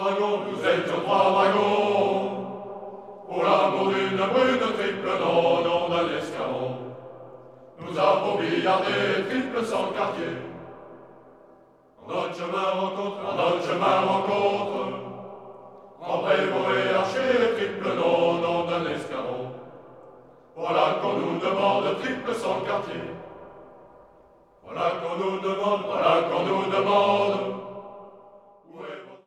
wagons, nous étions 3 wagons. Pour l'amour d'une brune triple, non, non d'un escaron. Nous avons billardé triple sans quartier. En notre chemin rencontre, en prévôt et archer, triple, non, non d'un escaron. Voilà qu'on nous demande triple sans quartier. Voilà qu'on nous demande